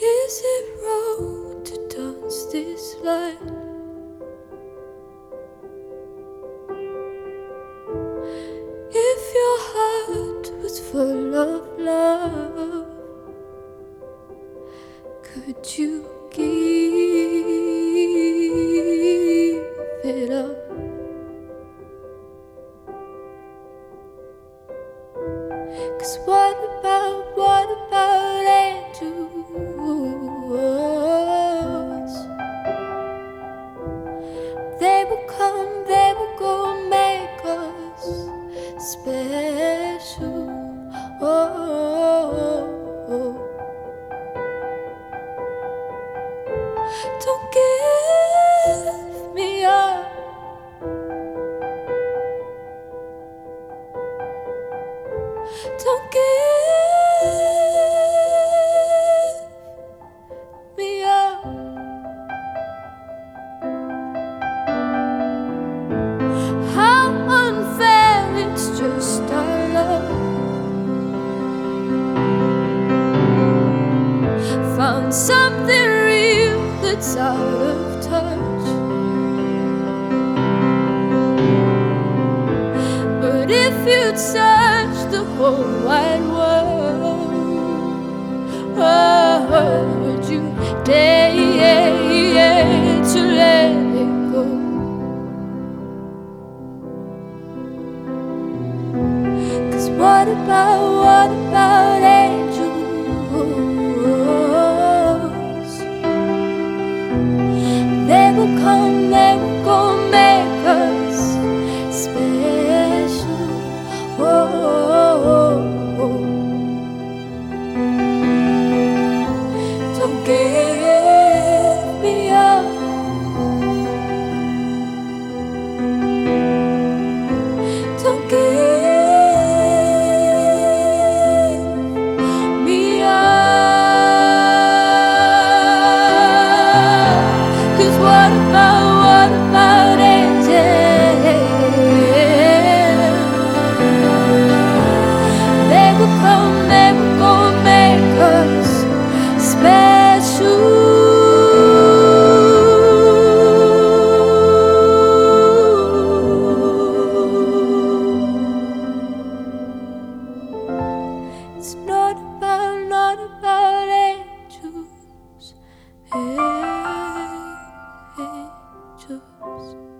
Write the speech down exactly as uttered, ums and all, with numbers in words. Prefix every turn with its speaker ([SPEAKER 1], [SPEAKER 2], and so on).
[SPEAKER 1] Is it wrong to dance this line? If your heart was full of love, could you give it up? 'Cause what about, what about angels? They will come, they will go make us special. Oh, oh, oh. Don't give me up. Don't give me up. How unfair, it's just our love. Found something real that's out of touch. But if you'd search the whole wide world, oh, would you dare to let it go? 'Cause what about, what about angels? They will come, they will go make us special. Whoa, don't give me up. Don't give me up. 'Cause what about, what about angels? They will come, they will go make us special. It's not about, not about angels, angels.